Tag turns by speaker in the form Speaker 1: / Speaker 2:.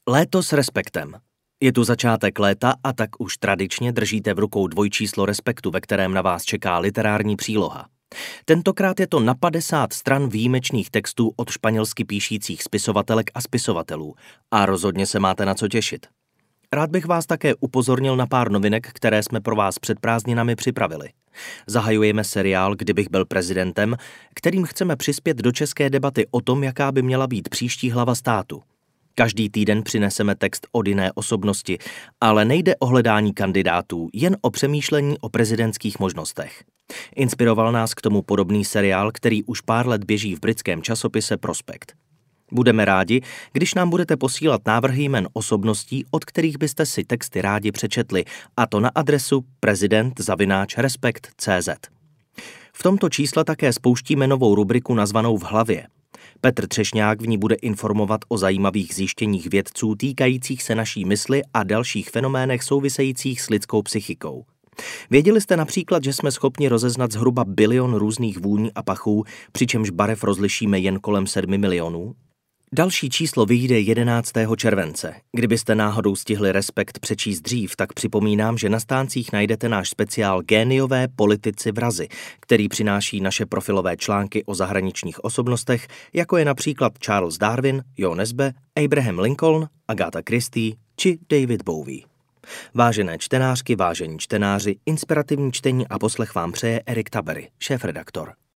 Speaker 1: Léto s respektem. Je tu začátek léta a tak už tradičně držíte v rukou dvojčíslo Respektu, ve kterém na vás čeká literární příloha. Tentokrát je to na 50 stran výjimečných textů od španělsky píšících spisovatelek a spisovatelů a rozhodně se máte na co těšit. Rád bych vás také upozornil na pár novinek, které jsme pro vás před prázdninami připravili. Zahajujeme seriál Kdybych byl prezidentem, kterým chceme přispět do české debaty o tom, jaká by měla být příští hlava státu. Každý týden přineseme text od jiné osobnosti, ale nejde o hledání kandidátů, jen o přemýšlení o prezidentských možnostech. Inspiroval nás k tomu podobný seriál, který už pár let běží v britském časopise Prospekt. Budeme rádi, když nám budete posílat návrhy jmen osobností, od kterých byste si texty rádi přečetli, a to na adresu prezident@respekt.cz. V tomto čísle také spouštíme novou rubriku nazvanou V hlavě. Petr Třešňák v ní bude informovat o zajímavých zjištěních vědců týkajících se naší mysli a dalších fenoménech souvisejících s lidskou psychikou. Věděli jste například, že jsme schopni rozeznat zhruba bilion různých vůní a pachů, přičemž barev rozlišíme jen kolem 7 milionů? Další číslo vyjde 11. července. Kdybyste náhodou stihli Respekt přečíst dřív, tak připomínám, že na stáncích najdete náš speciál Géniové politici vrazi, který přináší naše profilové články o zahraničních osobnostech, jako je například Charles Darwin, Jo Nesbø, Abraham Lincoln, Agatha Christie či David Bowie. Vážené čtenářky, vážení čtenáři, inspirativní čtení a poslech vám přeje Erik Tabery, šéfredaktor.